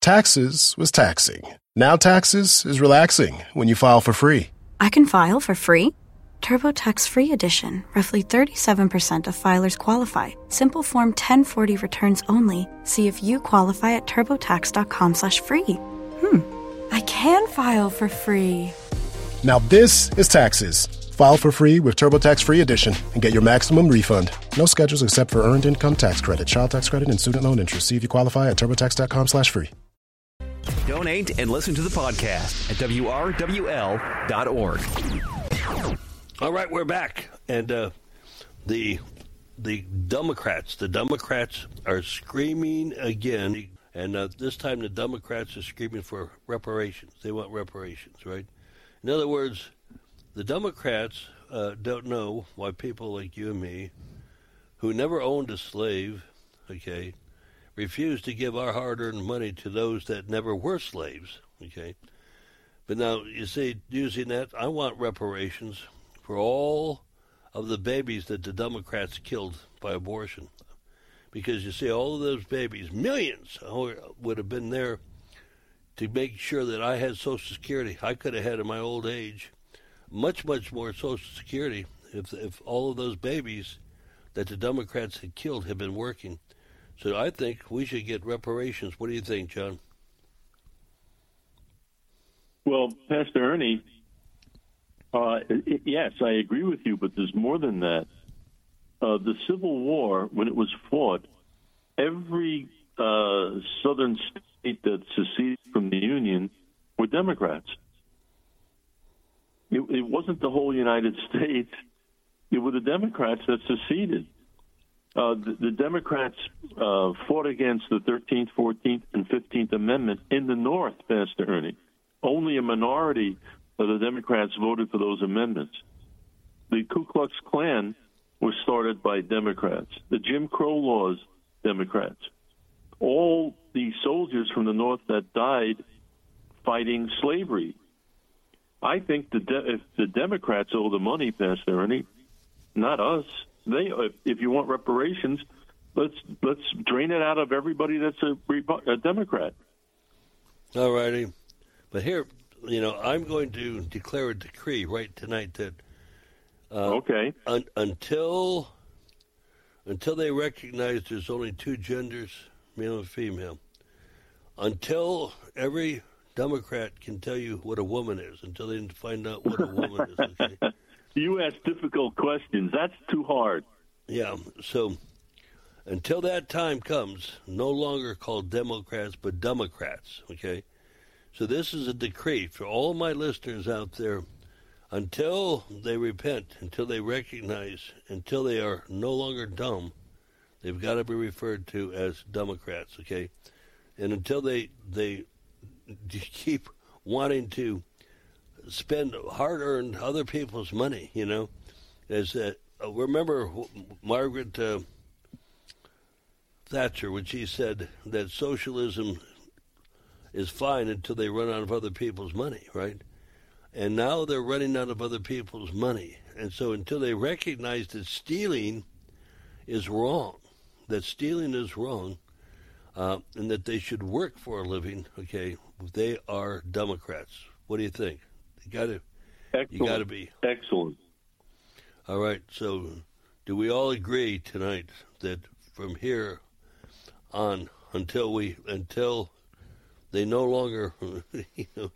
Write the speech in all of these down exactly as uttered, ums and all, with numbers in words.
taxes was taxing. Now taxes is relaxing when you file for free. I can file for free? TurboTax Free Edition. Roughly thirty-seven percent of filers qualify. Simple Form ten forty returns only. See if you qualify at turbotax.com slash free. Hmm. I can file for free. Now this is taxes. File for free with TurboTax Free Edition and get your maximum refund. No schedules except for earned income tax credit, child tax credit, and student loan interest. See if you qualify at turbotax.com slash free. Donate and listen to the podcast at W R W L dot org. All right, we're back. And uh, the the Democrats, the Democrats are screaming again. And uh, this time the Democrats are screaming for reparations. They want reparations, right? In other words, the Democrats uh, don't know why people like you and me, who never owned a slave, okay, refuse to give our hard-earned money to those that never were slaves, okay? But now, you see, using that, I want reparations for all of the babies that the Democrats killed by abortion. Because, you see, all of those babies, millions, would have been there to make sure that I had Social Security. I could have had in my old age much, much more Social Security if if all of those babies that the Democrats had killed had been working. So I think we should get reparations. What do you think, John? Well, Pastor Ernie, uh, it, yes, I agree with you, but there's more than that. Uh, the Civil War, when it was fought, every uh, southern state that seceded from the Union were Democrats. It, it wasn't the whole United States. It were the Democrats that seceded. Uh, the, the Democrats uh, fought against the thirteenth, fourteenth, and fifteenth Amendment in the North, Pastor Ernie. Only a minority of the Democrats voted for those amendments. The Ku Klux Klan was started by Democrats. The Jim Crow laws, Democrats. All the soldiers from the North that died fighting slavery. I think the de- if the Democrats owe the money, Pastor Ernie, not us. They, if, if you want reparations, let's let's drain it out of everybody that's a, a Democrat. All righty. But here, you know, I'm going to declare a decree right tonight that uh, okay un- until until they recognize there's only two genders, male and female, until every Democrat can tell you what a woman is, until they find out what a woman is. Okay? You ask difficult questions. That's too hard. Yeah. So until that time comes, no longer called Democrats, but Democrats. Okay. So this is a decree for all my listeners out there. Until they repent, until they recognize, until they are no longer dumb, they've got to be referred to as Democrats. Okay. And until they they keep wanting to spend hard-earned other people's money, you know. As uh, remember Margaret uh, Thatcher when she said that socialism is fine until they run out of other people's money, right? And now they're running out of other people's money. And so until they recognize that stealing is wrong, that stealing is wrong, uh, and that they should work for a living, okay, they are Democrats. What do you think? You got to, you got to be excellent. All right. So, do we all agree tonight that from here on, until we, until they no longer, you know,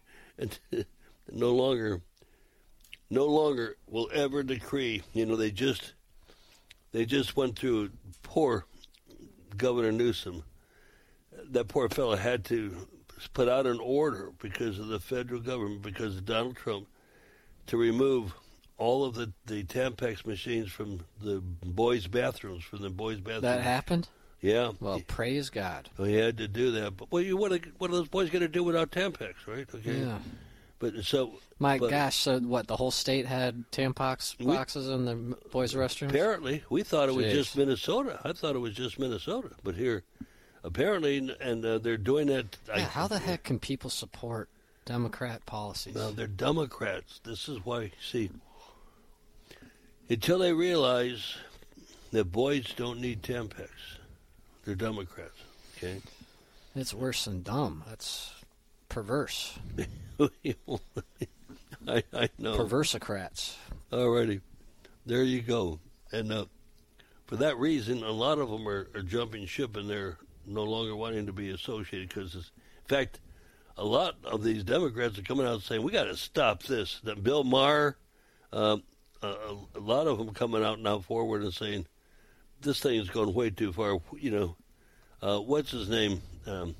no longer, no longer will ever decree. You know, they just, they just went through. Poor Governor Newsom. That poor fellow had to put out an order because of the federal government, because of Donald Trump, to remove all of the, the Tampax machines from the boys' bathrooms, from the boys' bathrooms. That happened? Yeah. Well, he, praise God. Well, he had to do that. But well, you what? Are, what are those boys going to do without Tampax, right? Okay. Yeah. But so. My but, gosh! So what? The whole state had Tampax boxes we, in the boys' restrooms. Apparently, we thought it Jeez. was just Minnesota. I thought it was just Minnesota, but here. Apparently, and uh, they're doing that. Yeah, I, how the heck can people support Democrat policies? No, they're Democrats. This is why, see, until they realize that boys don't need Tampax, they're Democrats, okay? It's worse than dumb. That's perverse. I, I know. Perversocrats. Alrighty. There you go. And uh, for that reason, a lot of them are, are jumping ship, and they're no longer wanting to be associated. Because, in fact, a lot of these Democrats are coming out saying, we got to stop this. That Bill Maher, uh, a, a lot of them coming out now forward and saying, this thing is going way too far. You know, uh, what's his name? Um,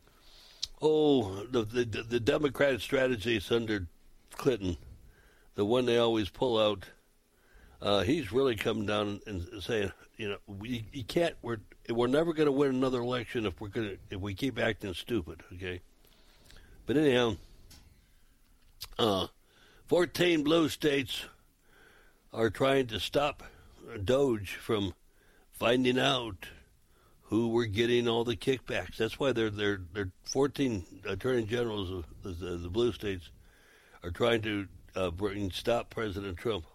oh, the, the the Democratic strategies under Clinton, the one they always pull out. Uh, he's really coming down and saying, you know, we you can't. We're we're never going to win another election if we're going to if we keep acting stupid. Okay, but anyhow, uh, fourteen blue states are trying to stop Doge from finding out who were getting all the kickbacks. That's why they're they're they're fourteen attorney generals of the, the, the blue states are trying to uh, bring stop President Trump.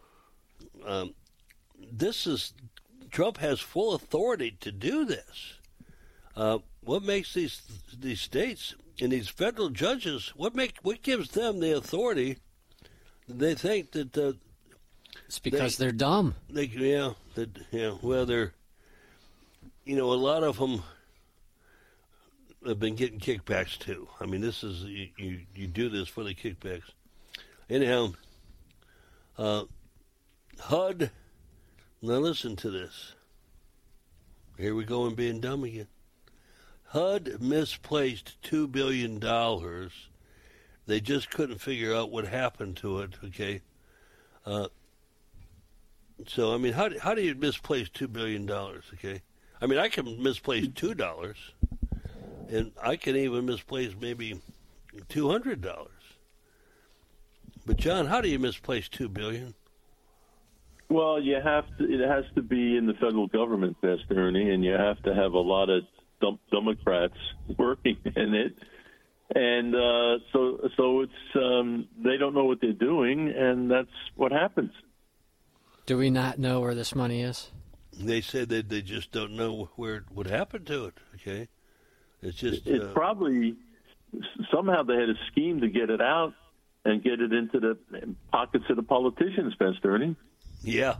Um, this is Trump has full authority to do this. Uh, what makes these these states and these federal judges? What make what gives them the authority? They think that uh, it's because they, they're dumb. They yeah that yeah well they're. You know, a lot of them have been getting kickbacks, too. I mean, this is, you, you, you do this for the kickbacks. Anyhow, uh, H U D, now listen to this. Here we go and being dumb again. H U D misplaced two billion dollars. They just couldn't figure out what happened to it, okay? Uh, so, I mean, how, how do you misplace two billion dollars, okay? I mean, I can misplace two dollars, and I can even misplace maybe two hundred dollars. But John, how do you misplace two billion? Well, you have to. It has to be in the federal government, Pastor Ernie, and you have to have a lot of dumb Democrats working in it, and uh, so so it's um, they don't know what they're doing, and that's what happens. Do we not know where this money is? They said that they just don't know where what happened to it. Okay, it's just it's uh, probably somehow they had a scheme to get it out and get it into the pockets of the politicians, Pastor Ernie. Yeah,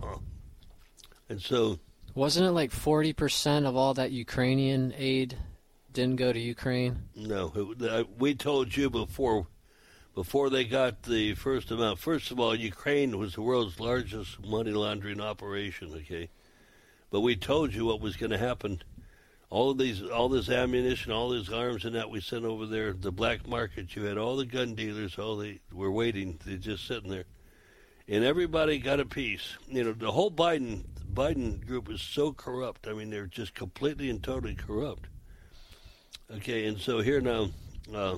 and so wasn't it like forty percent of all that Ukrainian aid didn't go to Ukraine? No, it, uh, we told you before. Before they got the first amount. First of all, Ukraine was the world's largest money laundering operation. Okay. But we told you what was going to happen. All of these, all this ammunition, all these arms and that we sent over there, the black market, you had all the gun dealers, all they were waiting, they're just sitting there. And everybody got a piece. You know, the whole Biden Biden group is so corrupt. I mean, they're just completely and totally corrupt. Okay, and so here now, uh,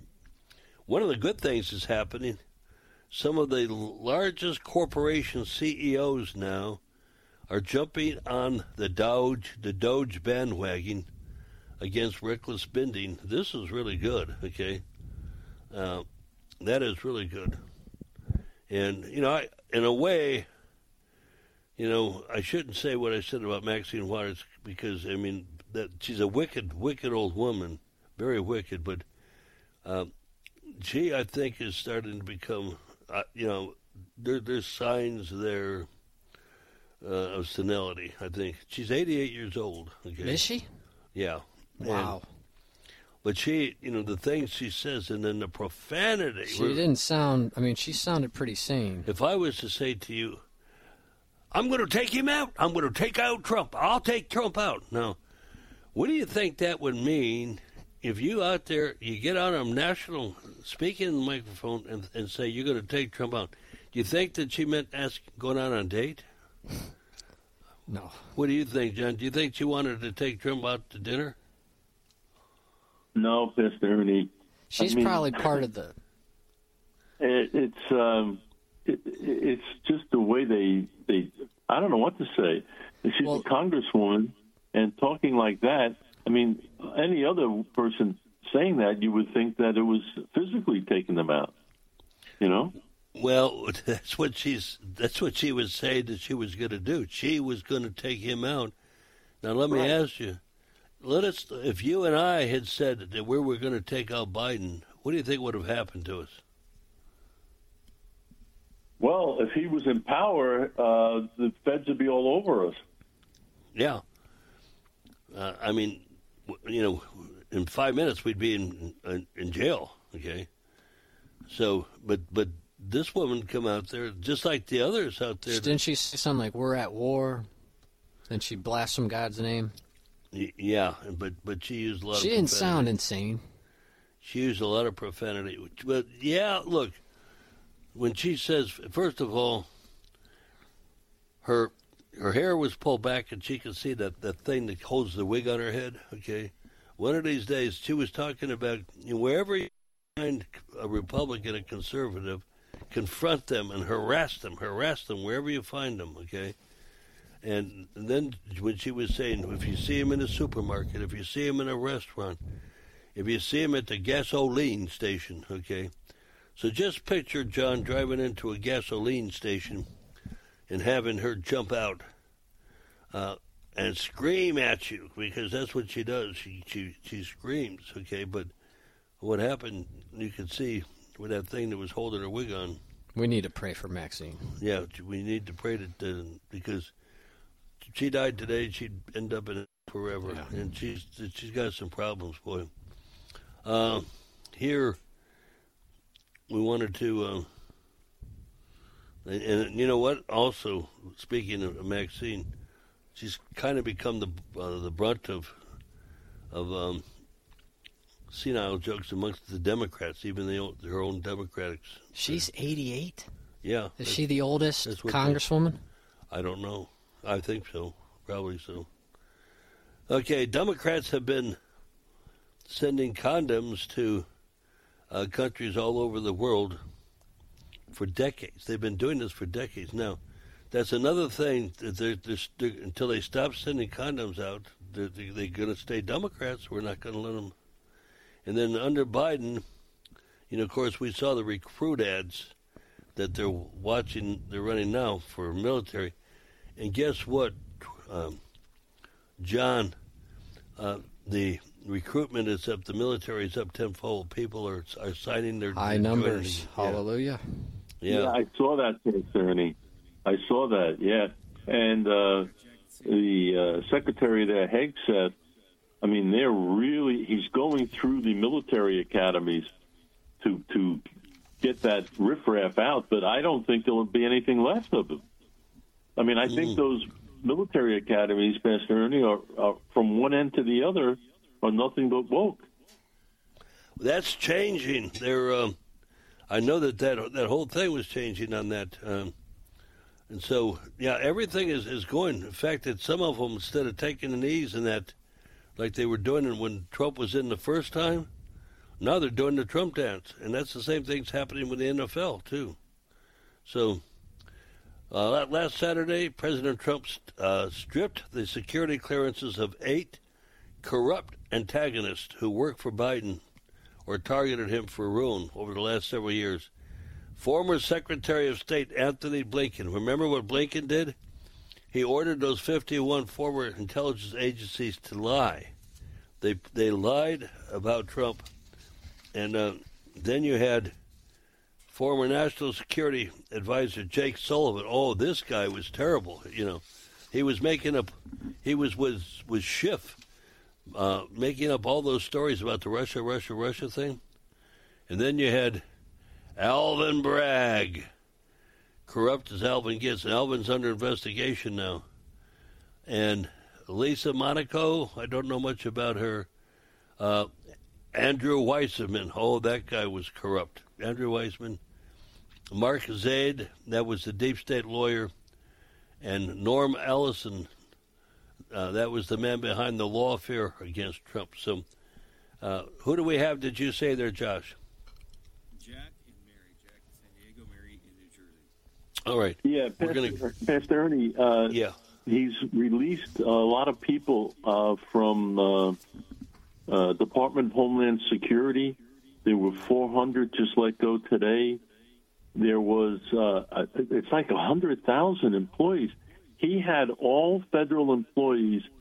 one of the good things is happening. Some of the largest corporation C E Os now are jumping on the Doge, the Doge bandwagon against reckless spending. This is really good, okay? Uh, that is really good. And, you know, I, in a way, you know, I shouldn't say what I said about Maxine Waters because, I mean, that she's a wicked, wicked old woman, very wicked, but uh, she, I think, is starting to become, uh, you know, there, there's signs there Uh, of senility, I think. She's eighty-eight years old. Okay? Is she? Yeah. Wow. And, but she, you know, the things she says and then the profanity. She didn't sound, I mean, she sounded pretty sane. If I was to say to you, I'm going to take him out. I'm going to take out Trump. I'll take Trump out. Now, what do you think that would mean if you out there, you get on a national speaking in the microphone and, and say you're going to take Trump out? Do you think that she meant ask going out on a date? No. What do you think, John? Do you think she wanted to take Trump out to dinner? No, Pastor Ernie. She's I mean, probably part of the. It, it's um, it, it's just the way they they. I don't know what to say. She's Well, a congresswoman and talking like that. I mean, any other person saying that, you would think that it was physically taking them out. You know. Well, that's what she's. That's what she was saying that she was going to do. She was going to take him out. Now, let me Right. ask you: let us. If you and I had said that we were going to take out Biden, what do you think would have happened to us? Well, if he was in power, uh, the feds would be all over us. Yeah. Uh, I mean, you know, in five minutes we'd be in in, in jail. Okay. So, but but this woman come out there just like the others out there. Didn't she say something like "We're at war"? Then she blasphemed God's name. Yeah, but but she used a lot. She of didn't profanity. sound insane. She used a lot of profanity. But yeah, look, when she says, first of all, her her hair was pulled back, and she could see that that thing that holds the wig on her head. Okay, one of these days she was talking about, you know, wherever you find a Republican, a conservative, confront them and harass them, harass them wherever you find them. Okay. And then when she was saying, if you see him in a supermarket, if you see him in a restaurant, if you see him at the gasoline station, okay? So just picture John driving into a gasoline station and having her jump out uh, and scream at you, because that's what she does. She, she, she screams, okay? But what happened, you could see with that thing that was holding her wig on. We need to pray for Maxine. Yeah, we need to pray that, uh, because she died today, she'd end up in it forever, yeah. And she's she's got some problems, boy. Uh, here, we wanted to, uh, and, and you know what? Also, speaking of Maxine, she's kind of become the uh, the brunt of of um, senile jokes amongst the Democrats, even the, their own Democrats. She's eighty-eight. Yeah, is she the oldest Congresswoman? They, I don't know. I think so. Probably so. Okay, Democrats have been sending condoms to uh, countries all over the world for decades. They've been doing this for decades. Now, that's another thing. That they're, they're, they're, until they stop sending condoms out, they're, they're going to stay Democrats. We're not going to let them. And then under Biden, you know, of course, we saw the recruit ads that they're watching, they're running now for military. And guess what, um, John? Uh, the recruitment is up. The military is up tenfold. People are are signing their high numbers. Yeah. Hallelujah. Yeah. yeah, I saw that, Ernie. I saw that. Yeah, and uh, the uh, secretary there, Haig, said, I mean, they're really. He's going through the military academies to to get that riffraff out, but I don't think there'll be anything left of them. I mean, I think mm. those military academies, Pastor Ernie, are, are from one end to the other are nothing but woke. That's changing. They're, um, I know that, that that whole thing was changing on that. Um, and so, yeah, everything is, is going. In fact, that some of them, instead of taking the knees and that, like they were doing it when Trump was in the first time, now they're doing the Trump dance. And that's the same thing's happening with the N F L, too. So, Uh, last Saturday, President Trump uh, stripped the security clearances of eight corrupt antagonists who worked for Biden or targeted him for ruin over the last several years. Former Secretary of State Anthony Blinken, remember what Blinken did? He ordered those fifty-one former intelligence agencies to lie. They they lied about Trump. And uh, then you had former National Security Advisor Jake Sullivan. Oh, this guy was terrible. You know, he was making up. He was was was Schiff, uh, making up all those stories about the Russia, Russia, Russia thing. And then you had Alvin Bragg, corrupt as Alvin gets. And Alvin's under investigation now. And Lisa Monaco, I don't know much about her. Uh, Andrew Weissman, oh, that guy was corrupt. Andrew Weissman. Mark Zaid, that was the deep state lawyer. And Norm Ellison, uh, that was the man behind the lawfare against Trump. So uh, who do we have, did you say there, Josh? Jack and Mary. Jack in San Diego, Mary in New Jersey. All right. Yeah, Pastor, gonna... Pastor Ernie, uh, yeah. he's released a lot of people uh, from uh, uh, Department of Homeland Security. There were four hundred just let go today. There was, uh, it's like one hundred thousand employees. He had all federal employees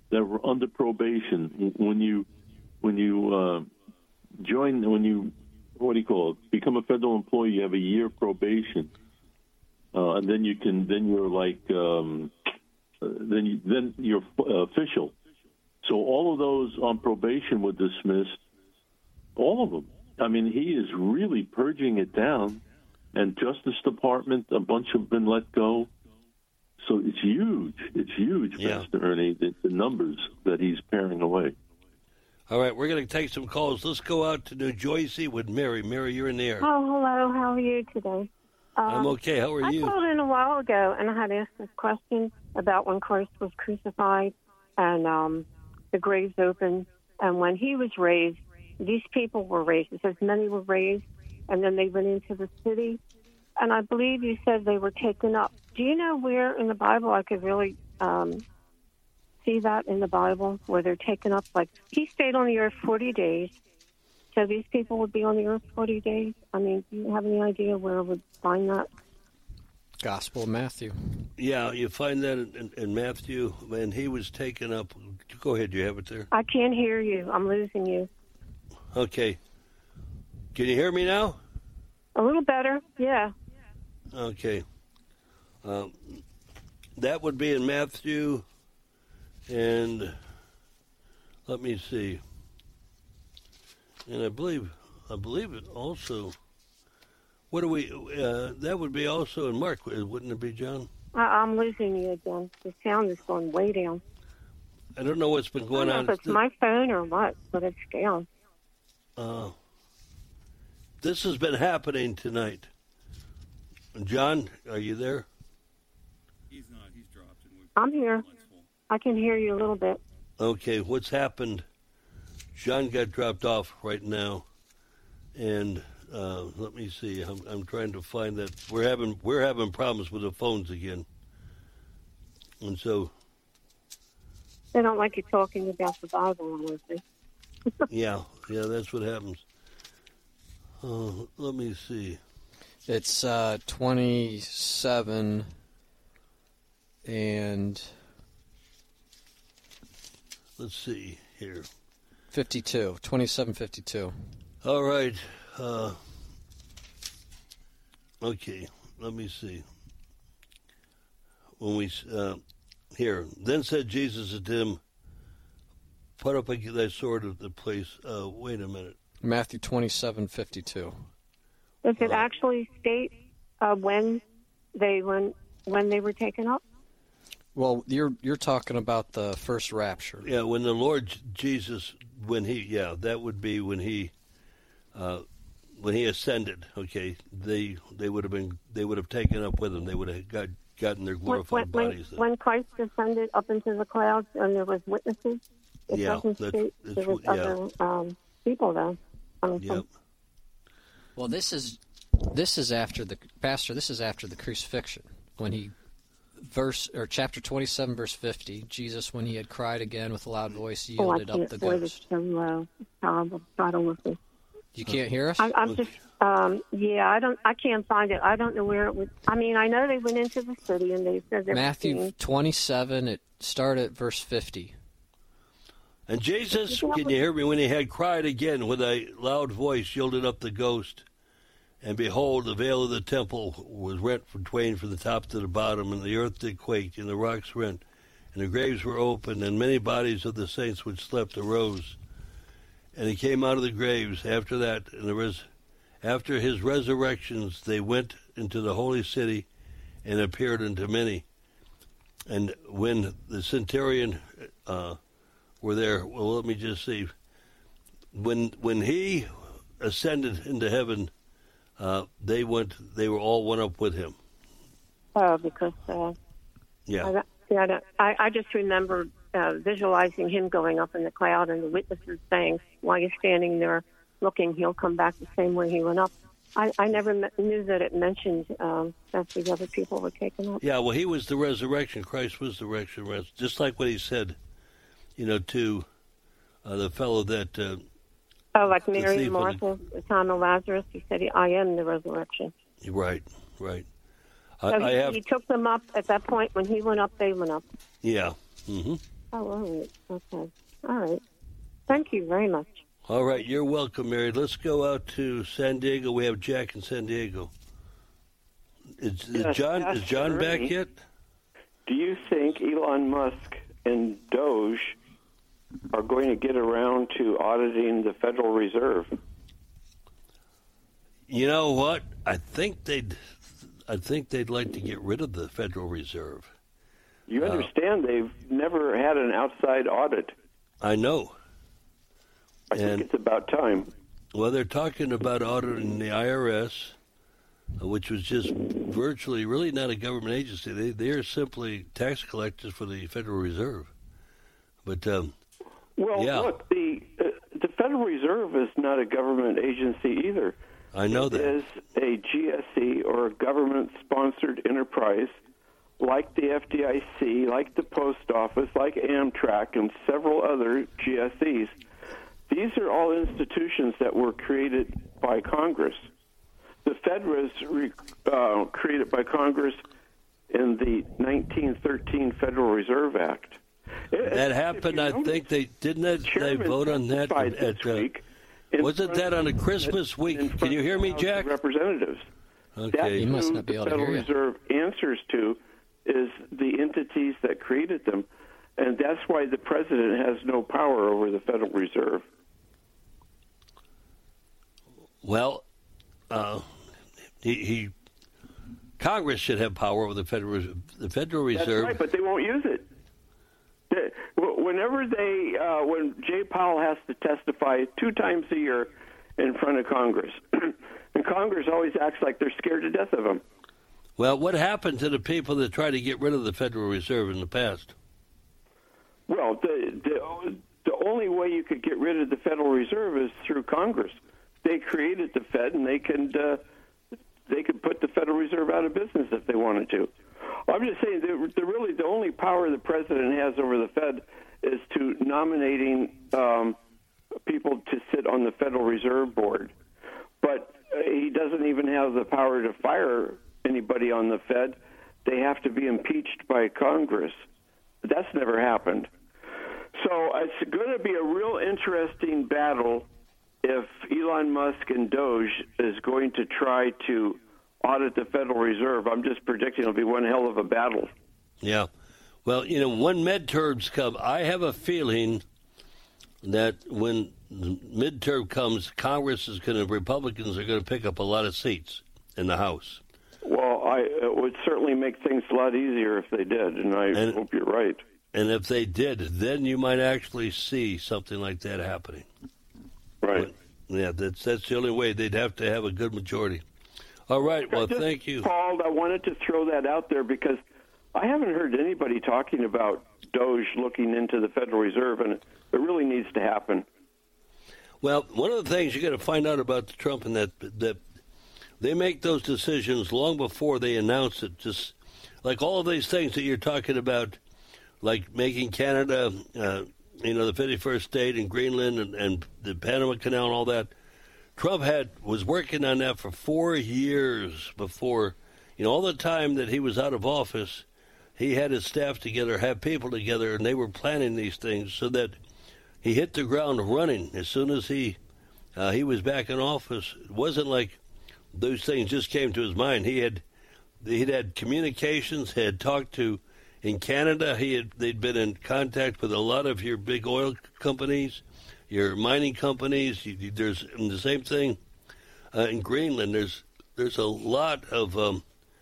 that were under probation. When you when you uh, join, when you what do you call it? Become a federal employee, you have a year probation, uh, and then you can then you're like um, then you, then you're official. So all of those on probation were dismissed. All of them. I mean, he is really purging it down. And Justice Department, a bunch have been let go. So it's huge. It's huge, yeah. Pastor Ernie, the, the numbers that he's paring away. All right, we're going to take some calls. Let's go out to New Jersey with Mary. Mary, you're in the air. Oh, hello. How are you today? Um, I'm okay. How are I you? I called in a while ago, and I had asked this question about when Christ was crucified and um, the graves opened. And when he was raised, these people were raised. It says many were raised, and then they went into the city. And I believe you said they were taken up. Do you know where in the Bible I could really um, see that in the Bible, where they're taken up? Like, he stayed on the earth forty days, so these people would be on the earth forty days? I mean, do you have any idea where I would find that? Gospel of Matthew. Yeah, you find that in, in, in Matthew, when he was taken up. Go ahead, you have it there? I can't hear you. I'm losing you. Okay. Can you hear me now? A little better, yeah. Okay. Um, that would be in Matthew, and let me see. And I believe, I believe it also. What do we? Uh, that would be also in Mark, wouldn't it be, John? I, I'm losing you again. The sound is going way down. I don't know what's been going I don't on. know if it's my phone or what, but it's down. Uh, this has been happening tonight. John, are you there? He's not. He's dropped. And we've I'm here. I can hear you a little bit. Okay, what's happened? John got dropped off right now, and uh, let me see. I'm, I'm trying to find that. We're having we're having problems with the phones again, and so They don't like you talking about the Bible, honestly. yeah, yeah, that's what happens. Uh, let me see. It's uh, twenty-seven and Let's see here. fifty-two. twenty-seven fifty-two. All right. Uh, okay, let me see. When we uh, here, then said Jesus to him, "Put up thy sword at the place." Uh, wait a minute. Matthew twenty-seven fifty-two. Does it actually state uh, when they when when they were taken up? Well, you're you're talking about the first rapture. Yeah, when the Lord Jesus, when he, yeah, that would be when he, uh, when he ascended. Okay, they they would have been they would have taken up with him. They would have got gotten their glorified when, bodies. When, when Christ ascended up into the clouds and there was witnesses, it Yeah, doesn't that's- state that's there was what- yeah. other um, people though. I mean, Yep. Well, this is this is after the pastor. This is after the crucifixion when he verse or chapter twenty-seven verse fifty. Jesus, when he had cried again with a loud voice, oh, I yielded can't up the voice ghost. it so low. It's horrible. I don't listen. You can't hear us? I, I'm just, um, yeah, I don't, I can't find it. I don't know where it would. I mean, I know they went into the city and they said they were Matthew seen. twenty-seven. It started at verse fifty. And Jesus, can you hear me? When he had cried again with a loud voice, yielded up the ghost. And behold, the veil of the temple was rent from twain from the top to the bottom, and the earth did quake, and the rocks rent, and the graves were opened, and many bodies of the saints which slept arose. And he came out of the graves after that, and there was, after his resurrections, they went into the holy city and appeared unto many. And when the centurion uh, were there, well, let me just see. When when he ascended into heaven, uh, they went. They were all went up with him. Oh, because uh, Yeah. I, got- yeah, I, don't- I, I just remember uh, visualizing him going up in the cloud and the witnesses saying, "While you're standing there looking, he'll come back the same way he went up." I, I never me- knew that it mentioned um, that the other people were taken up. Yeah. Well, he was the resurrection. Christ was the resurrection. Just like what he said, you know, to uh, the fellow that. Uh, Oh, like Mary thief and on Martha, the time of Lazarus, he said, "I am the resurrection." right. Right. I, So I he, have. he took them up at that point. When he went up, they went up. Yeah. hmm Oh, all right. Okay. All right. Thank you very much. All right, you're welcome, Mary. Let's go out to San Diego. We have Jack in San Diego. Is, is Yes, John is John Ernie, back yet? Do you think Elon Musk and Doge are going to get around to auditing the Federal Reserve? You know what? I think they'd I think they'd like to get rid of the Federal Reserve. You Uh, understand they've never had an outside audit. I know. I And- think it's about time. Well, they're talking about auditing the I R S, uh, which was just virtually really not a government agency. They they are simply tax collectors for the Federal Reserve. But um, Well, yeah. look, the uh, the Federal Reserve is not a government agency either. I know that. It is a G S E or a government-sponsored enterprise like the F D I C, like the Post Office, like Amtrak, and several other G S Es. These are all institutions that were created by Congress. The Fed was re, uh, created by Congress in the nineteen thirteen Federal Reserve Act. It- That if happened. you I notice, think they didn't they, they Chairman vote on that testified at. this Uh, week in wasn't front that on a of- Christmas week? in front Can you of hear the me, House Jack? of Representatives. Okay. That's You must who not be the able to Federal hear you. Reserve answers to is the entities that created them, and that's why the president has no power over the Federal Reserve. Well, uh, he, he Congress should have power over the Federal Res- the Federal That's Reserve. right, but they won't use it. They- Whenever they, uh, when Jay Powell has to testify two times a year in front of Congress, and Congress always acts like they're scared to death of him. Well, what happened to the people that tried to get rid of the Federal Reserve in the past? Well, the, the the only way you could get rid of the Federal Reserve is through Congress. They created the Fed, and they can uh, they could put the Federal Reserve out of business if they wanted to. I'm just saying that the, really the only power the president has over the Fed is to nominating um, people to sit on the Federal Reserve Board. But uh, he doesn't even have the power to fire anybody on the Fed. They have to be impeached by Congress. That's never happened. So it's going to be a real interesting battle if Elon Musk and Doge is going to try to audit the Federal Reserve. I'm just predicting it'll be one hell of a battle. Yeah. Well, you know, when midterms come, I have a feeling that when the midterm comes, Congress is going to, Republicans are going to pick up a lot of seats in the House. Well, I, it would certainly make things a lot easier if they did, and I And- hope you're right. And if they did, then you might actually see something like that happening. Right. Yeah, that's that's the only way. They'd have to have a good majority. All right. Well, I just thank you. called. I wanted to throw that out there because I haven't heard anybody talking about Doge looking into the Federal Reserve, and it really needs to happen. Well, one of the things you got to find out about Trump and that that they make those decisions long before they announce it. Just like all of these things that you're talking about, like making Canada, uh, you know, the fifty-first state and Greenland and, and the Panama Canal and all that. Trump had was working on that for four years before, you know, all the time that he was out of office, he had his staff together, had people together, and they were planning these things so that he hit the ground running as soon as he uh, he was back in office. It wasn't like those things just came to his mind. He had he'd had communications, had talked to in Canada. He had they'd been in contact with a lot of your big oil companies, your mining companies. You, there's and the same thing uh, in Greenland. There's there's a lot of, um,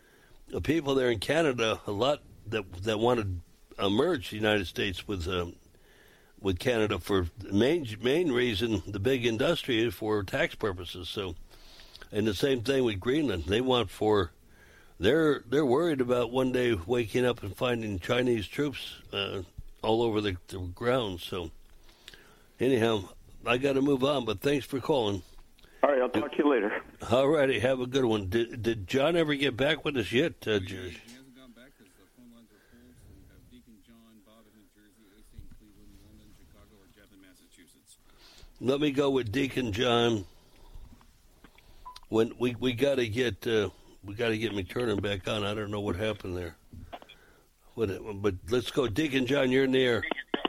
of people there in Canada. A lot that that want to merge the United States with. Um, with Canada for the main main reason, the big industry is for tax purposes. So, and the same thing with Greenland. They want for they're they're worried about one day waking up and finding Chinese troops uh, all over the, the ground. So, anyhow, I got to move on. But thanks for calling. All right, I'll talk to you later. All righty, have a good one. Did did John ever get back with us yet, uh, George? He hasn't gone back because the phone lines are full. So we have Deacon John, Bob in New Jersey, A C in Cleveland, London, Chicago, or Jeff in Massachusetts. Let me go with Deacon John. When we we got to get uh, we got to get McTurnan back on. I don't know what happened there. What, but let's go, Deacon John. You're in the air.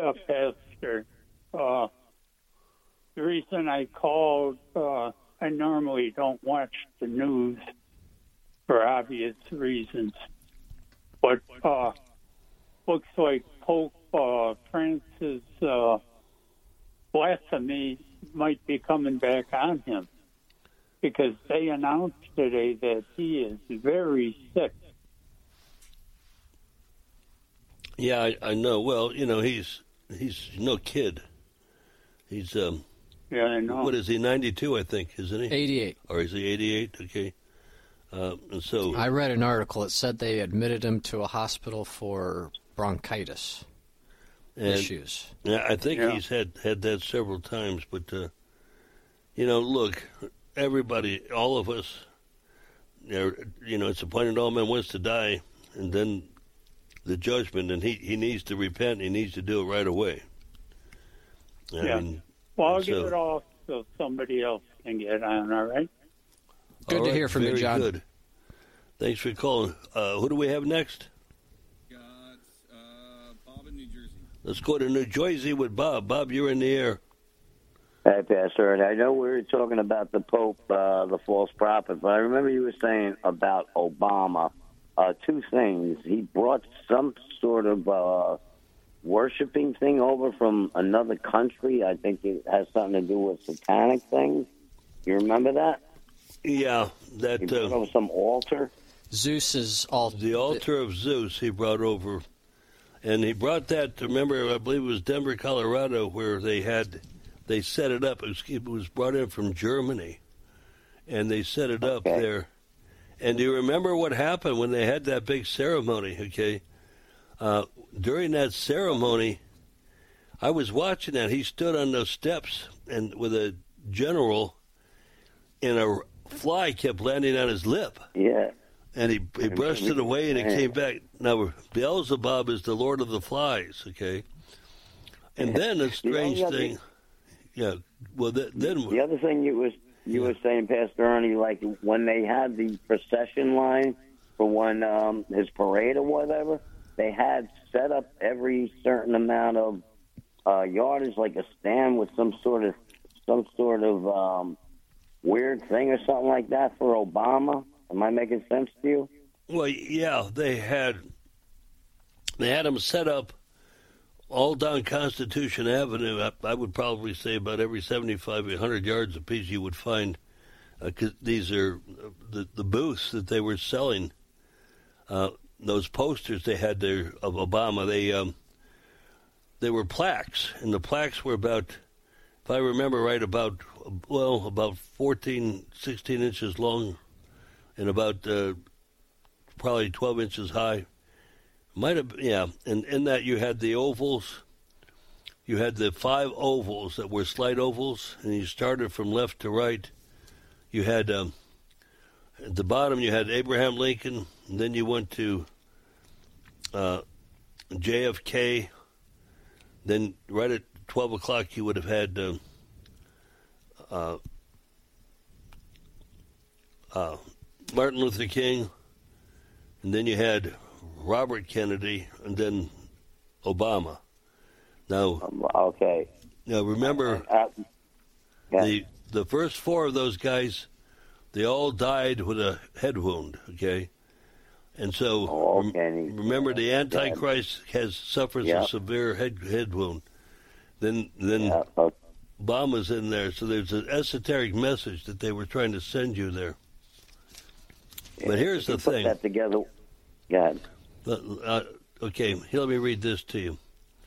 Yeah, Pastor. Uh, the reason I called, uh, I normally don't watch the news for obvious reasons, but uh, looks like Pope uh, Francis' uh, blasphemy might be coming back on him, because they announced today that he is very sick. Yeah, I, I know. Well, you know, he's he's no kid. He's um. Yeah, I know. What is he? ninety-two, I think, isn't he? eighty-eight. Or is he eighty-eight? Okay. Uh, and so I read an article. It said they admitted him to a hospital for bronchitis and, issues. Yeah, I think Yeah. he's had had that several times. But uh, you know, look, everybody, all of us, you know, you know, it's appointed all men once to die, and then the judgment, and he, he needs to repent. He needs to do it right away. I Yeah. mean, Well, I'll so- give it off so somebody else can get on, all right? Good all to right, hear from you, very John. Good. Thanks for calling. Uh, who do we have next? Got uh, Bob in New Jersey. Let's go to New Jersey with Bob. Bob, you're in the air. Hey, Pastor, and I know we were talking about the Pope, uh, the false prophet, but I remember you were saying about Obama. Uh, two things. He brought some sort of uh, worshiping thing over from another country. I think it has something to do with satanic things. You remember that? Yeah, that He brought uh, over some altar. Zeus's altar. the altar of Zeus he brought over, and he brought that. Remember, I believe it was Denver, Colorado, where they had they set it up. It was, it was brought in from Germany, and they set it up Okay. there. And do you remember what happened when they had that big ceremony? Okay, uh, during that ceremony, I was watching that. He stood on those steps and with a general, and a fly kept landing on his lip. Yeah. And he, he brushed it away, and it came back. Now, Beelzebub is the Lord of the Flies, okay? And then a strange The other- thing. Yeah, well, th- then... The other thing you was you were saying, Pastor Ernie, like when they had the procession line for when um, his parade or whatever, they had set up every certain amount of uh, yardage, like a stand with some sort of some sort of um, weird thing or something like that for Obama. Am I making sense to you? Well, yeah, they had they had them set up all down Constitution Avenue. I, I would probably say about every seventy-five, one hundred yards apiece you would find, uh, 'cause these are the, the booths that they were selling. Uh, those posters they had there of Obama, they um, they were plaques, and the plaques were about, if I remember right, about, well, about fourteen, sixteen inches long and about uh, probably twelve inches high. Might have, yeah. And in that you had the ovals. You had the five ovals that were slight ovals, and you started from left to right. You had, um, at the bottom, you had Abraham Lincoln, and then you went to uh, J F K. Then right at twelve o'clock, you would have had uh, uh, uh, Martin Luther King, and then you had Robert Kennedy, and then Obama. Now, okay. Now remember, Uh, yeah. the the first four of those guys, they all died with a head wound. Okay, and so Oh, okay. rem- remember the Antichrist has suffers Yeah. a severe head head wound. Then then Yeah, okay. Obama's in there, so there's an esoteric message that they were trying to send you there. But here's the You put thing. that together. God. Uh, okay, here, let me read this to you.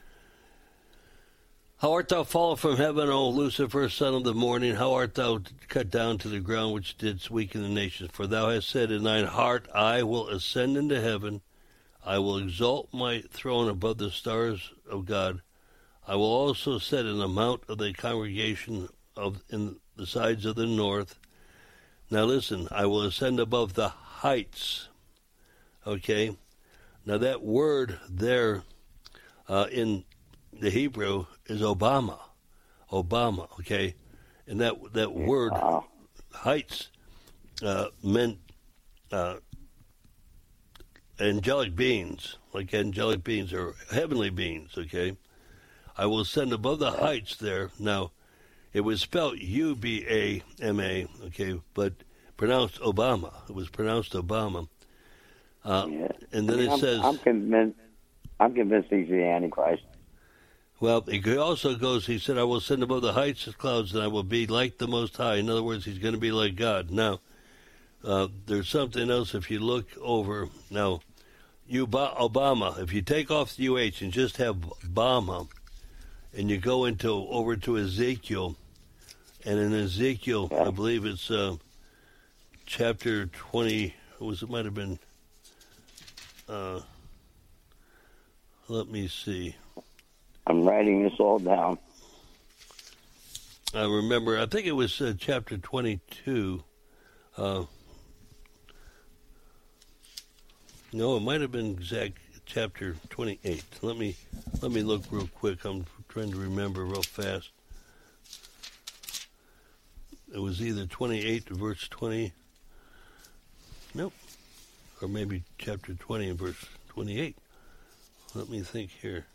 How art thou fallen from heaven, O Lucifer, son of the morning? How art thou cut down to the ground, which didst weaken the nations? For thou hast said in thine heart, I will ascend into heaven. I will exalt my throne above the stars of God. I will also set in the mount of the congregation of in the sides of the north. Now listen, I will ascend above the heights. Okay? Now that word there uh, in the Hebrew is Obama. Obama, okay? And that that word, Wow. heights, uh, meant uh, angelic beings, like angelic beings or heavenly beings, okay? I will send above the heights there. Now, it was spelled U B A M A, okay, but pronounced Obama. It was pronounced Obama. Uh, yeah. And then I mean, it I'm, says... I'm convinced, I'm convinced he's the Antichrist. Well, it also goes, he said, I will send above the heights of clouds, and I will be like the Most High. In other words, he's going to be like God. Now, uh, there's something else if you look over. Now, you Obama, if you take off the U H and just have Obama, and you go into over to Ezekiel, and in Ezekiel, I believe it's uh, chapter twenty, it was it might have been, uh, let me see. I'm writing this all down. I remember, I think it was uh, chapter twenty-two. Uh, no, it might have been exact chapter twenty-eight. Let me let me look real quick. I'm trying to remember real fast. It was either twenty-eight to verse twenty. Nope. Or maybe chapter twenty and verse twenty-eight. Let me think here.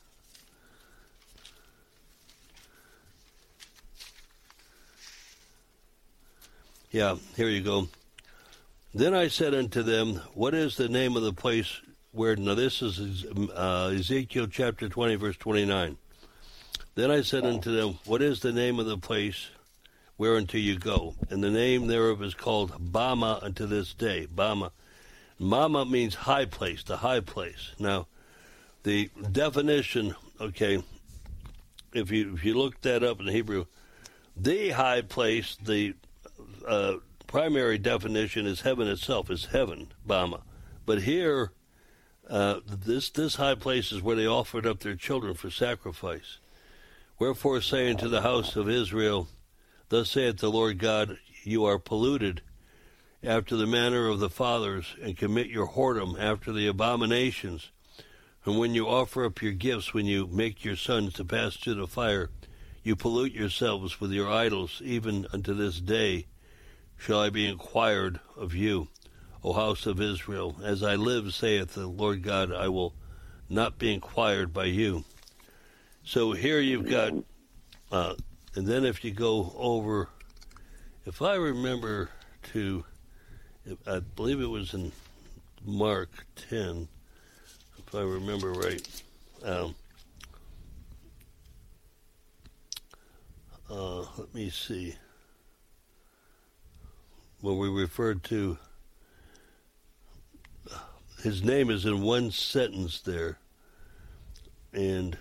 Yeah, here you go. Then I said unto them, what is the name of the place where, now this is uh, Ezekiel chapter twenty, verse twenty-nine. Then I said unto them, what is the name of the place whereunto you go? And the name thereof is called Bama unto this day. Bama. Mama means high place, the high place. Now, the definition, okay, if you if you look that up in Hebrew, the high place, the uh, primary definition is heaven itself, is heaven, Bama. But here, uh, this this high place is where they offered up their children for sacrifice. Wherefore say unto the house of Israel, thus saith the Lord God, you are polluted after the manner of the fathers, and commit your whoredom after the abominations. And when you offer up your gifts, when you make your sons to pass through the fire, you pollute yourselves with your idols, even unto this day shall I be inquired of you, O house of Israel. As I live, saith the Lord God, I will not be inquired by you. So here you've got, uh, and then if you go over, if I remember to, I believe it was in Mark ten, if I remember right. Um, uh, let me see. When we referred to, his name is in one sentence there, and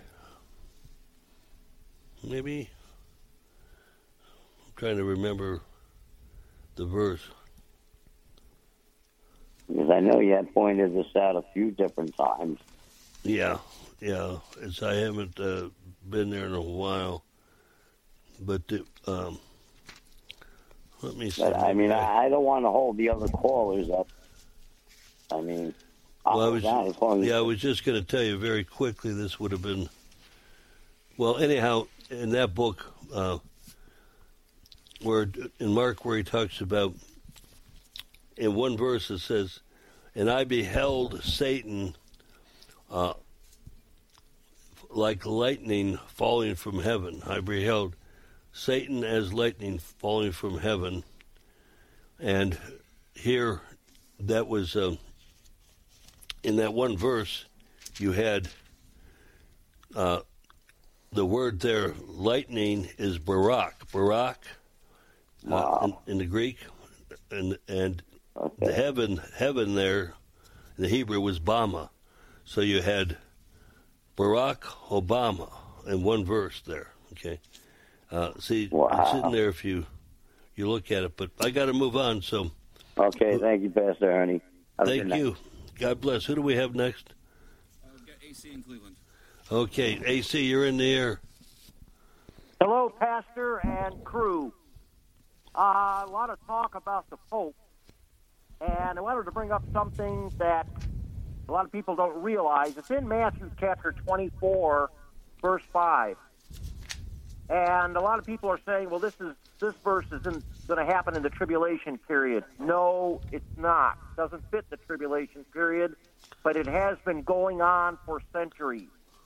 maybe I'm trying to remember the verse. Because I know you had pointed this out a few different times. Yeah, yeah. It's, I haven't uh, been there in a while, but it, um, let me see. But, I mean, I, I don't want to hold the other callers up. I mean, well, I was, down, yeah, I was just going to tell you very quickly. This would have been, well, anyhow, in that book, uh, where in Mark, where he talks about, in one verse it says, and I beheld Satan uh, like lightning falling from heaven. I beheld Satan as lightning falling from heaven. And here, that was, uh, in that one verse, you had uh, the word there, lightning, is barak. Barak, uh, wow. in, in the Greek, and and okay. the heaven, heaven there, in the Hebrew was Bama. So you had Barack Obama in one verse there, okay? Uh, see, wow. It's sitting there if you you look at it, but I got to move on, so. Okay, thank you, Pastor Ernie. Have Thank you. God bless. Who do we have next? Uh, we've got A C in Cleveland. Okay, A C, you're in the air. Hello, Pastor and crew. Uh, a lot of talk about the Pope, and I wanted to bring up something that a lot of people don't realize. It's in Matthew chapter twenty-four, verse five. And a lot of people are saying, well, this is this verse isn't going to happen in the tribulation period. No, it's not. It doesn't fit the tribulation period, but it has been going on for centuries.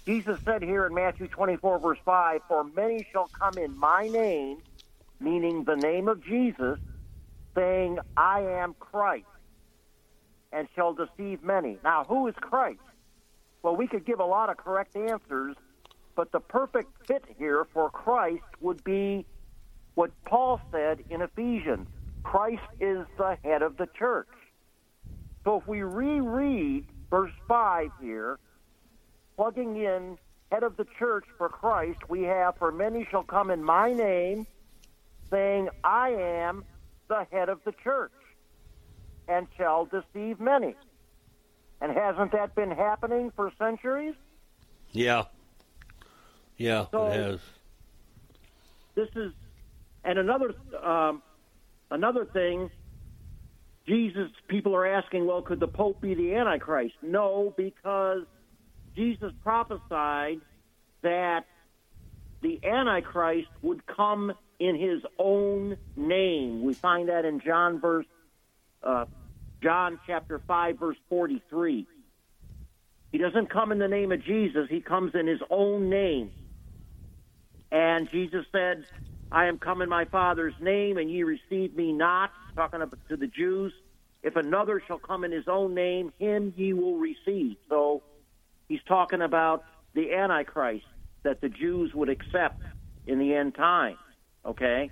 Jesus said here in Matthew twenty-four, verse five, "For many shall come in my name," meaning the name of Jesus, "saying, I am Christ, and shall deceive many." Now, who is Christ? Well, we could give a lot of correct answers, but the perfect fit here for Christ would be what Paul said in Ephesians. Christ is the head of the church. So if we reread verse five here, plugging in head of the church for Christ, we have, "For many shall come in my name, saying, I am the head of the church, and shall deceive many." And hasn't that been happening for centuries? Yeah. Yeah, So, it has. This is, and another um, another thing, Jesus, people are asking, well, could the Pope be the Antichrist? No, because Jesus prophesied that the Antichrist would come in his own name. We find that in John verse, uh, John chapter five, verse forty-three. He doesn't come in the name of Jesus. He comes in his own name. And Jesus said, "I am come in my Father's name, and ye receive me not," talking to the Jews. "If another shall come in his own name, him ye will receive." So he's talking about the Antichrist that the Jews would accept in the end time, okay?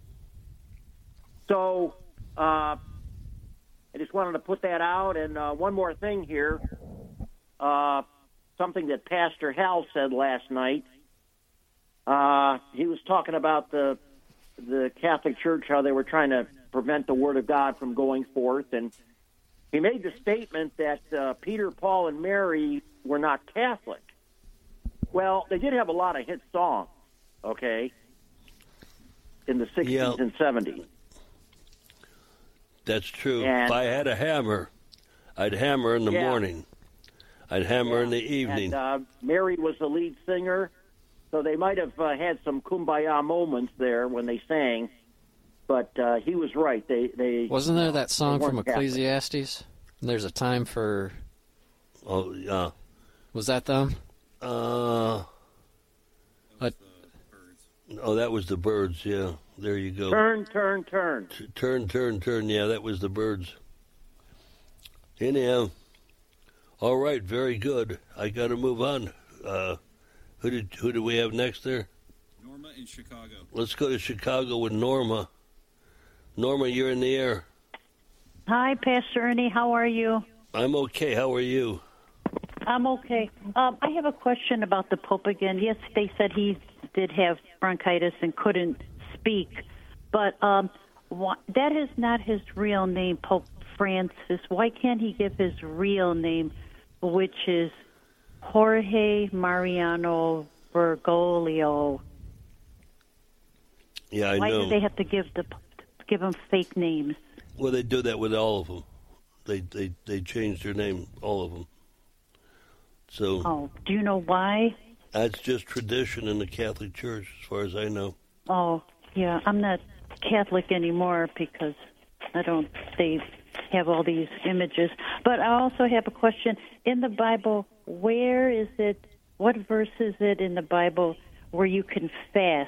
So uh, I just wanted to put that out. And uh, one more thing here, uh, something that Pastor Hal said last night. Uh, he was talking about the the Catholic Church, how they were trying to prevent the Word of God from going forth. And he made the statement that uh, Peter, Paul, and Mary were not Catholic. Well, they did have a lot of hit songs, okay, in the sixties Yeah. and seventies. That's true. And- if I had a hammer, I'd hammer in the Yeah. morning. I'd hammer in the evening. And uh, Mary was the lead singer, so they might have uh, had some kumbaya moments there when they sang. But uh, he was right. They they Wasn't there that song they from weren't Catholic. Ecclesiastes? There's a time for. Oh yeah. Was that them? Uh. But, oh, that was the Birds. Yeah, there you go. Turn, turn, turn. T- turn, turn, turn. Yeah, that was the Birds. Anyhow, all right, very good. I got to move on. Uh, who did who do we have next there? Norma in Chicago. Let's go to Chicago with Norma. Norma, you're in the air. Hi, Pastor Ernie. How are you? I'm okay. How are you? I'm okay. Um, I have a question about the Pope again. Yes, they said he did have bronchitis and couldn't speak, but um, wh- that is not his real name, Pope Francis. Why can't he give his real name, which is Jorge Mariano Bergoglio? Yeah, I Why know. do they have to give the give him fake names? Well, they do that with all of them. They they they change their name, all of them. So Oh, do you know why? that's just tradition in the Catholic Church, as far as I know. Oh, yeah, I'm not Catholic anymore because I don't, they have all these images. But I also have a question. In the Bible, where is it, what verse is it in the Bible where you can fast?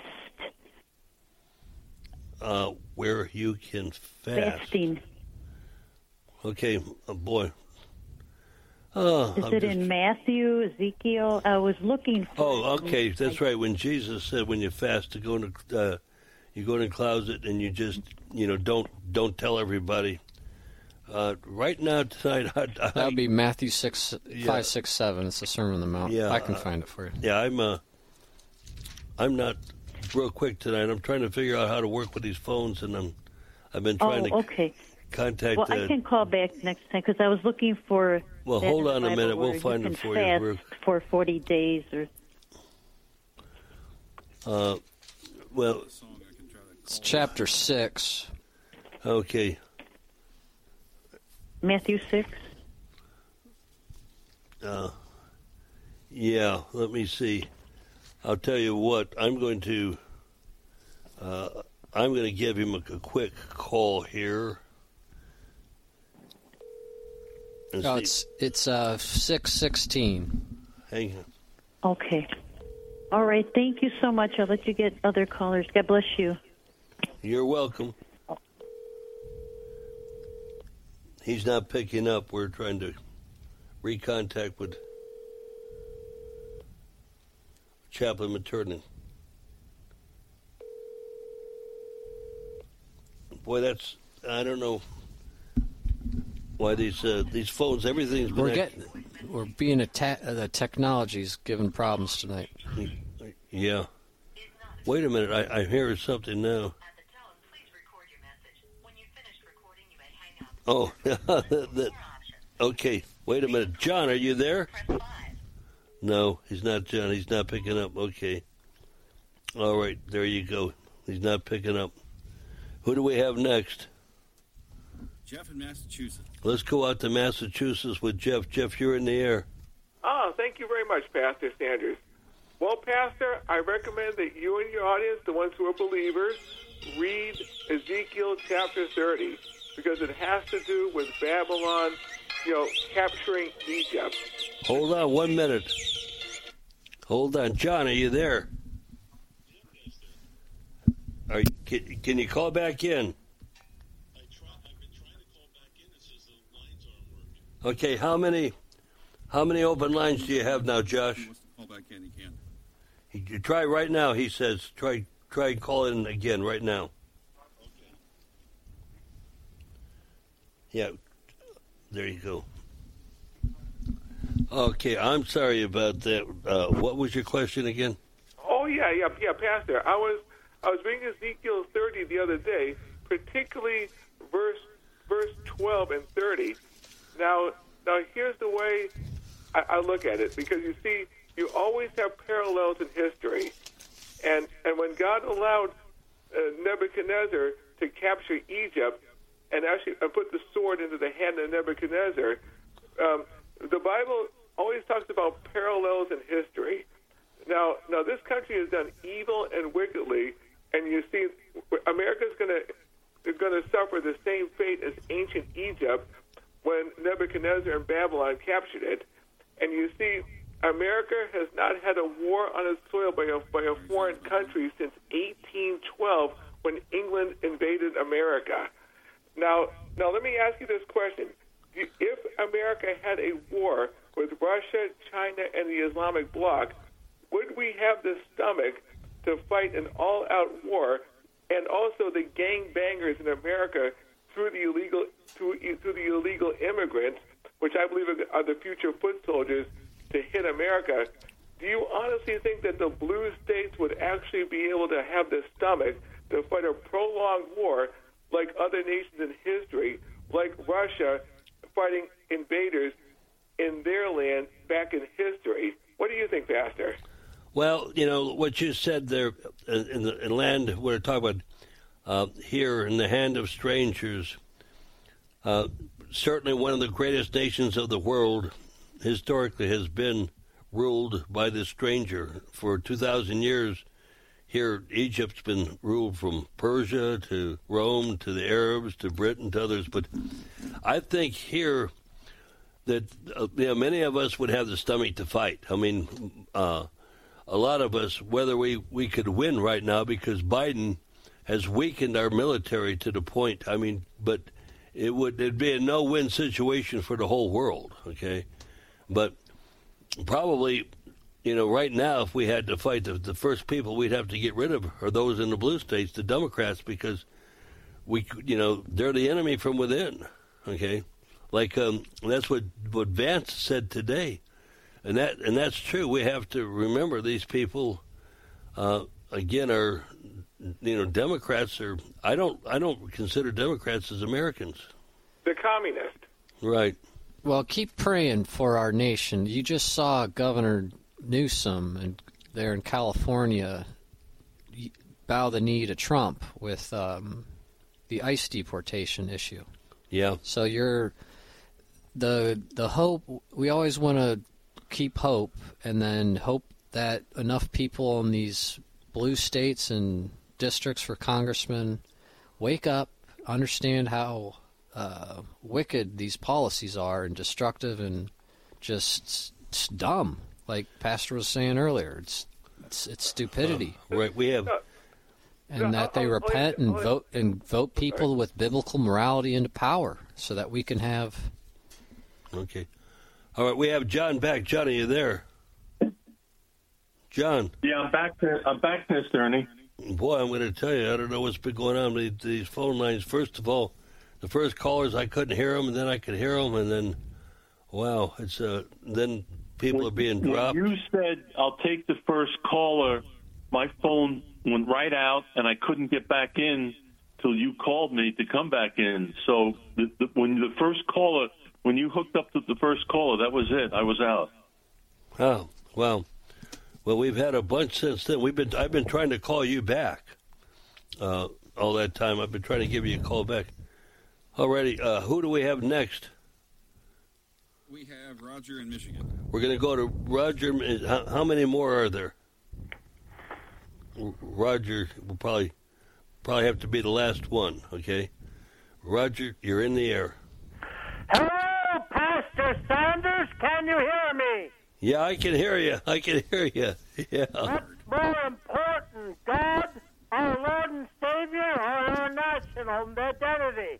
Uh, where you can fast. Fasting. Okay, oh boy. Oh, Is I'm it just- in Matthew, Ezekiel? I was looking for Oh, okay, that's right. When Jesus said, "When you fast, to go in the, uh, you go in the closet and you just, you know, don't don't tell everybody." Uh, right now tonight, I, I, That would be Matthew six, Yeah. five, six, seven. It's the Sermon on the Mount. Yeah, I can uh, find it for you. Yeah, I'm. Uh, I'm not real quick tonight. I'm trying to figure out how to work with these phones, and I'm. I've been trying Oh, to okay. contact. Well, uh, I can call back next time because I was looking for. Well, that hold in the on a Bible minute. We'll where find you it can for you. fast We're- for forty days or. Uh, well, It's chapter six. Okay. Matthew six. Uh, yeah, let me see. I'll tell you what. I'm going to. Uh, I'm going to give him a, a quick call here. And No, see- it's it's uh six sixteen. Hang on. Okay. All right. Thank you so much. I'll let you get other callers. God bless you. You're welcome. He's not picking up. We're trying to recontact with Chaplain Maternin. Boy, that's, I don't know why these uh, these phones, everything's been... We're, getting, we're being attacked, uh, the technology's giving problems tonight. Yeah. Wait a minute, I, I hear something now. Oh, that, that, okay. Wait a minute. John, are you there? No, he's not John. He's not picking up. Okay. All right, there you go. He's not picking up. Who do we have next? Jeff in Massachusetts. Let's go out to Massachusetts with Jeff. Jeff, you're in the air. Oh, thank you very much, Pastor Sanders. Well, Pastor, I recommend that you and your audience, the ones who are believers, read Ezekiel chapter thirty, because it has to do with Babylon, you know, capturing Egypt. Hold on one minute. Hold on. John, are you there? Are you, can, can you call back in? Okay, how many how many open lines do you have now, Josh? He wants to call back in, he can. He, you try right now, he says. Try try and call in again right now. Yeah, there you go. Okay, I'm sorry about that. Uh, what was your question again? Oh, yeah, yeah, yeah, Pastor. I was I was reading Ezekiel thirty the other day, particularly verse verse twelve and thirty. Now, now here's the way I, I look at it, because you see, you always have parallels in history, and and when God allowed uh, Nebuchadnezzar to capture Egypt and actually and put the sword into the hand of Nebuchadnezzar, um, the Bible always talks about parallels in history. Now, now this country has done evil and wickedly, and you see, America's going to going to suffer the same fate as ancient Egypt when Nebuchadnezzar and Babylon captured it. And you see, America has not had a war on its soil by a, by a foreign country since eighteen twelve, when England invaded America. Now, now let me ask you this question. If America had a war with Russia, China, and the Islamic bloc, would we have the stomach to fight an all-out war, and also the gangbangers in America through the illegal through, through the illegal immigrants, which I believe are the future foot soldiers, to hit America? Do you honestly think that the blue states would actually be able to have the stomach to fight a prolonged war like other nations in history, like Russia fighting invaders in their land back in history? What do you think, Pastor? Well, you know, what you said there in the in land, we're talking about uh, here in the hand of strangers, uh, certainly one of the greatest nations of the world historically has been ruled by the stranger. For two thousand years, here Egypt's been ruled from Persia to Rome to the Arabs to Britain to others. But I think here that uh, you know, many of us would have the stomach to fight. I mean, uh, a lot of us, whether we, we could win right now, because Biden has weakened our military to the point, I mean, but it would it'd be a no-win situation for the whole world, okay? But probably, you know, right now, if we had to fight, the, the first people we'd have to get rid of are those in the blue states, the Democrats, because we, you know, they're the enemy from within, okay? Like um, that's what, what Vance said today, and that and that's true. We have to remember these people, uh, again, are, you know, Democrats are. I don't I don't consider Democrats as Americans. The communist. Right. Well, keep praying for our nation. You just saw Governor Newsom and there in California bow the knee to Trump with um, the ICE deportation issue. Yeah. So you're the the hope. We always want to keep hope, and then hope that enough people in these blue states and districts for congressmen wake up, understand how uh, wicked these policies are and destructive and just, just dumb. like Pastor was saying earlier. It's it's, it's stupidity. Uh, right. We have, and that they repent and vote and vote people with biblical morality into power, so that we can have. Okay. All right. We have John back. John, are you there? John. Yeah, I'm back. To, I'm back, Mister Ernie. Boy, I'm going to tell you, I don't know what's been going on with these phone lines. First of all, the first callers, I couldn't hear them, and then I could hear them, and then, wow, it's uh, then people when, are being dropped. When you said, I'll take the first caller, my phone went right out, and I couldn't get back in till you called me to come back in. So the, the, when the first caller, when you hooked up to the first caller, that was it. I was out. Oh, well. Well, we've had a bunch since then. We've been I've been trying to call you back uh, all that time. I've been trying to give you a call back. Alrighty, uh, who do we have next? We have Roger in Michigan. We're going to go to Roger. How, how many more are there? Roger will probably probably have to be the last one. Okay, Roger, you're in the air. Hello, Pastor Sanders. Can you hear me? Yeah, I can hear you. I can hear you. Yeah. What's more important, God, our Lord and Savior, or our national identity?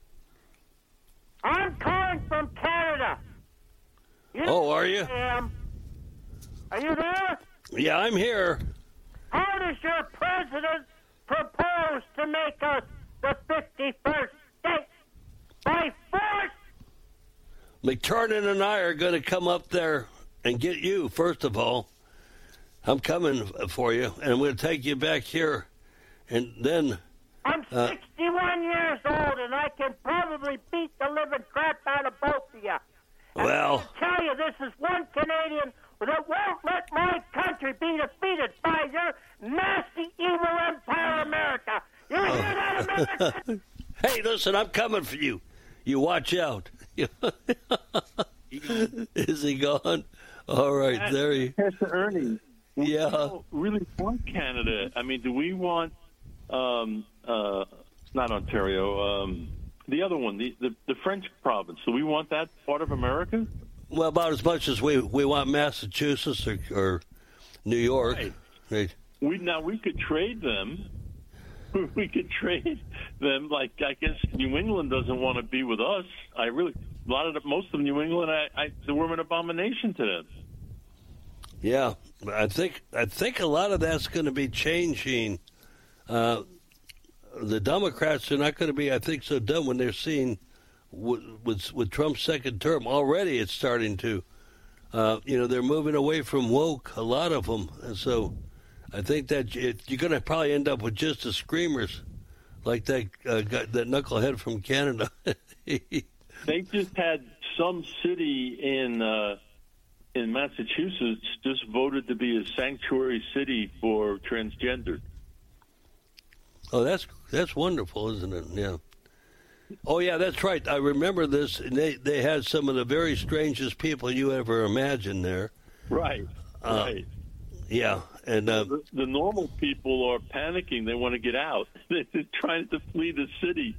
I'm calling from Canada. You oh, are you? I am. Are you there? Yeah, I'm here. How does your president propose to make us the fifty-first state? By force? McTurnan and I are going to come up there and get you, first of all. I'm coming for you, and I'm going to take you back here. And then... I'm uh, sixty-one years old, and I can probably beat the living crap out of both of you. And well... I tell you, this is one Canadian that won't let my country be defeated by your nasty, evil empire, America. You hear that, America? Hey, listen, I'm coming for you. You watch out. Is he gone? All right, Pastor, there he. Pastor Ernie. Yeah. We don't really want Canada. I mean, do we want? Um, uh, not Ontario. Um, the other one, the, the the French province. Do we want that part of America? Well, about as much as we we want Massachusetts or, or New York. Right. Right. We now we could trade them. We could trade them. Like I guess New England doesn't want to be with us. I really. A lot of the, most of New England, I, I, they were an abomination to them. Yeah, I think I think a lot of that's going to be changing. Uh, the Democrats are not going to be, I think, so dumb when they're seeing with with, with Trump's second term. Already, it's starting to. Uh, you know, they're moving away from woke. A lot of them, and so I think that it, you're going to probably end up with just the screamers, like that uh, guy, that knucklehead from Canada. They just had some city in uh, in Massachusetts just voted to be a sanctuary city for transgender. Oh, that's that's wonderful, isn't it? Yeah. Oh, yeah, that's right. I remember this. And they they had some of the very strangest people you ever imagined there. Right. Uh, right. Yeah, and uh, the, the normal people are panicking. They want to get out. They're trying to flee the city.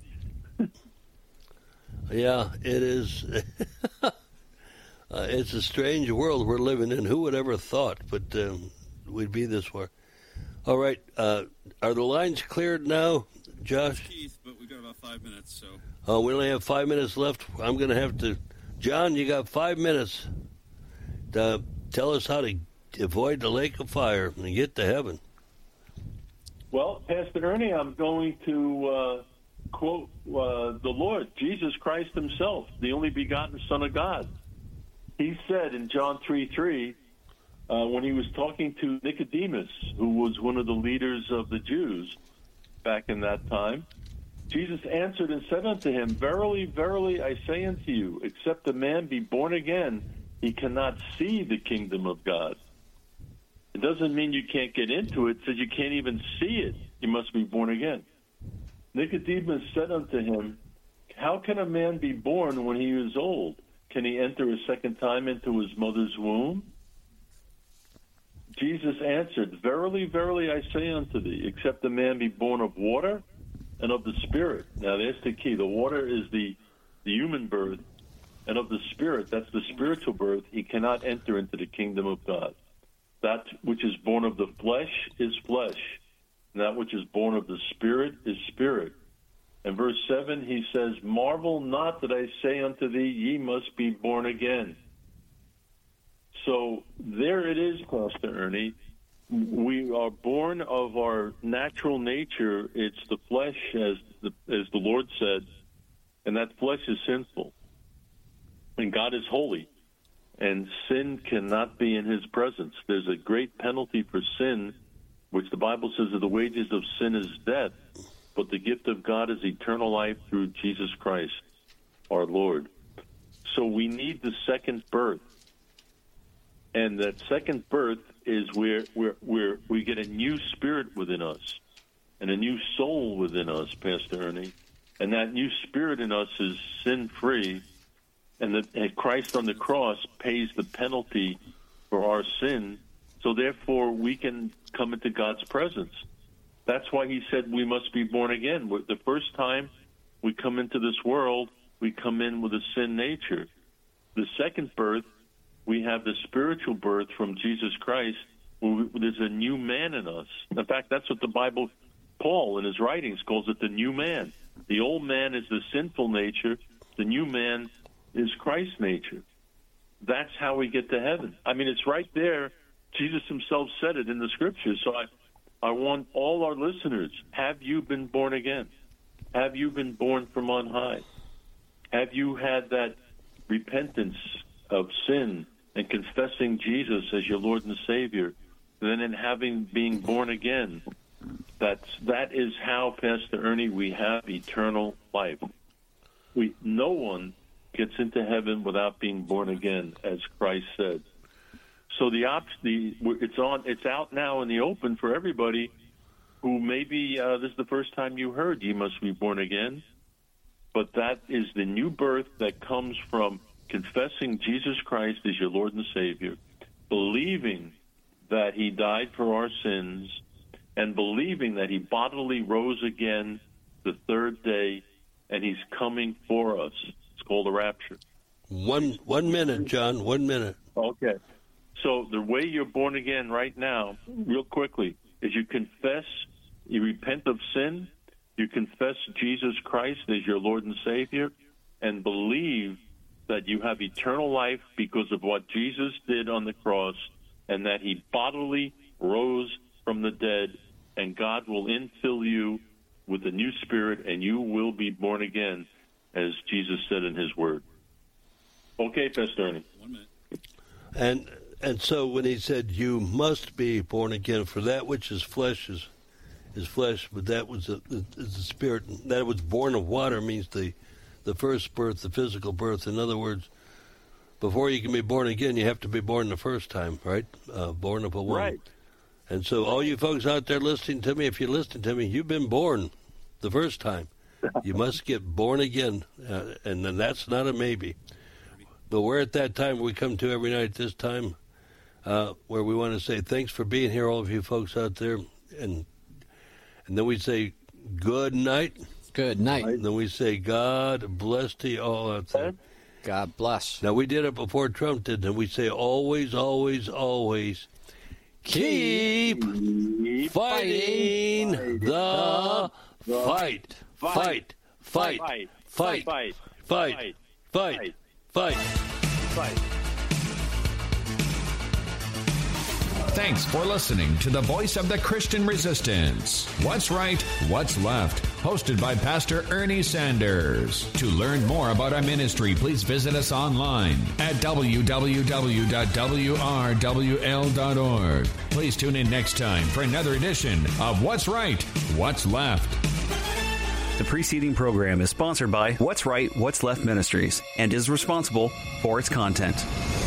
Yeah, it is. uh, it's a strange world we're living in. Who would ever thought, but um, we'd be this way. All right, uh, are the lines cleared now, Josh? Keith, but we've got about five minutes, so. Oh, we only have five minutes left. I'm going to have to. John, you got five minutes. To tell us how to avoid the lake of fire and get to heaven. Well, Pastor Ernie, I'm going to. Uh, quote uh, the Lord, Jesus Christ himself, the only begotten Son of God. He said in John three three, uh, when he was talking to Nicodemus, who was one of the leaders of the Jews back in that time, Jesus answered and said unto him, Verily, verily, I say unto you, except a man be born again, he cannot see the kingdom of God. It doesn't mean you can't get into it, it says you can't even see it. You must be born again. Nicodemus said unto him, How can a man be born when he is old? Can he enter a second time into his mother's womb? Jesus answered, Verily, verily, I say unto thee, except a man be born of water and of the Spirit. Now, there's the key. The water is the, the human birth, and of the Spirit, that's the spiritual birth, he cannot enter into the kingdom of God. That which is born of the flesh is flesh, and that which is born of the Spirit is spirit. In verse seven, he says, marvel not that I say unto thee, ye must be born again. So there it is, Pastor Ernie. We are born of our natural nature. It's the flesh, as the, as the Lord said, and that flesh is sinful. And God is holy, and sin cannot be in his presence. There's a great penalty for sin, which the Bible says that the wages of sin is death, but the gift of God is eternal life through Jesus Christ, our Lord. So we need the second birth. And that second birth is where, where, where we get a new spirit within us and a new soul within us, Pastor Ernie. And that new spirit in us is sin-free, and that and Christ on the cross pays the penalty for our sin, so therefore we can come into God's presence. That's why he said we must be born again. The first time we come into this world, we come in with a sin nature. The second birth, we have the spiritual birth from Jesus Christ, where there's a new man in us. In fact, that's what the Bible, Paul in his writings, calls it the new man. The old man is the sinful nature. The new man is Christ's nature. That's how we get to heaven. I mean, it's right there. Jesus himself said it in the scriptures. So I, I want all our listeners, have you been born again? Have you been born from on high? Have you had that repentance of sin and confessing Jesus as your Lord and Savior, and then in having being born again? That's that is how, Pastor Ernie, we have eternal life. We no one gets into heaven without being born again, as Christ said. So the op- the it's on it's out now in the open for everybody who maybe uh, this is the first time you heard you must be born again, but that is the new birth that comes from confessing Jesus Christ as your Lord and Savior, believing that he died for our sins, and believing that he bodily rose again the third day, and he's coming for us. It's called the rapture. One one minute, John, one minute. Okay. So the way you're born again right now, real quickly, is you confess, you repent of sin, you confess Jesus Christ as your Lord and Savior, and believe that you have eternal life because of what Jesus did on the cross, and that he bodily rose from the dead, and God will infill you with a new spirit, and you will be born again, as Jesus said in his word. Okay, Pastor Ernie. One minute. And and so when he said you must be born again, for that which is flesh is is flesh, but that was a, is the spirit. That was born of water means the the first birth, the physical birth. In other words, before you can be born again, you have to be born the first time, right? Uh, born of a woman. Right. And so all you folks out there listening to me, if you're listening to me, you've been born the first time. You must get born again, uh, and then that's not a maybe. But we're at that time we come to every night at this time uh, where we want to say thanks for being here, all of you folks out there. And and then we say good night. Good night. And then we say God bless to you all out there. God bless. Now, we did it before Trump did, and we say always, always, always keep, keep fighting, fighting the fight. Fight, fight, fight, fight, fight, fight, fight, fight, fight. Thanks for listening to the voice of the Christian resistance. What's right, what's left? Hosted by Pastor Ernie Sanders. To learn more about our ministry, please visit us online at w w w dot w r w l dot org. Please tune in next time for another edition of What's Right, What's Left. The preceding program is sponsored by What's Right, What's Left Ministries and is responsible for its content.